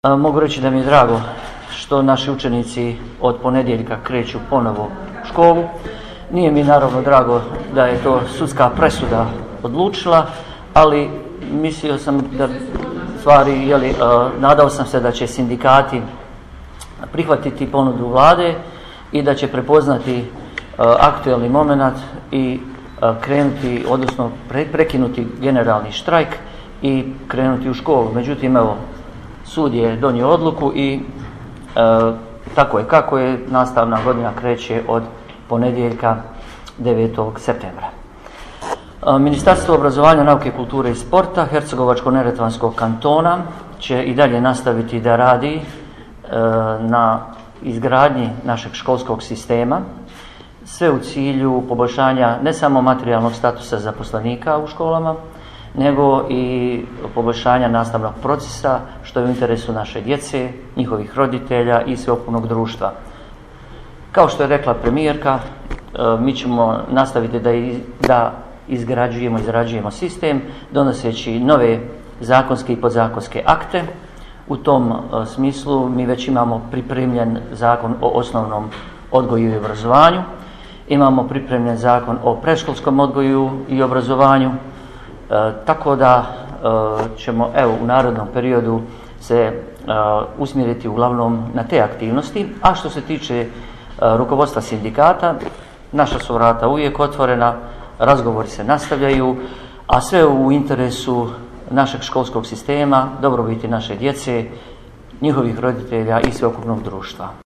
Mogu reći da mi je drago što naši učenici od ponedjeljka kreću ponovo u školu. Nije mi naravno drago da je to sudska presuda odlučila, ali mislio sam da stvari, nadao sam se da će sindikati prihvatiti ponudu vlade i da će prepoznati aktualni moment i krenuti, odnosno prekinuti generalni štrajk i krenuti u školu. Međutim, evo, sud je donio odluku i tako je kako je, nastavna godina kreće od ponedjeljka 9. septembra. Ministarstvo obrazovanja, nauke, kulture i sporta Hercegovačko-neretvanskog kantona će i dalje nastaviti da radi na izgradnji našeg školskog sistema, sve u cilju poboljšanja ne samo materijalnog statusa zaposlenika u školama, nego i poboljšanja nastavnog procesa, što je u interesu naše djece, njihovih roditelja i sveukupnog društva. Kao što je rekla premijerka, mi ćemo nastaviti da izrađujemo sistem, donoseći nove zakonske i podzakonske akte. U tom smislu mi već imamo pripremljen Zakon o osnovnom odgoju i obrazovanju, imamo pripremljen Zakon o predškolskom odgoju i obrazovanju, tako da ćemo u narednom periodu se usmjeriti uglavnom na te aktivnosti. A što se tiče rukovodstva sindikata, naša su vrata uvijek otvorena, razgovori se nastavljaju, a sve u interesu našeg školskog sistema, dobrobiti naše djece, njihovih roditelja i sveukupnog društva.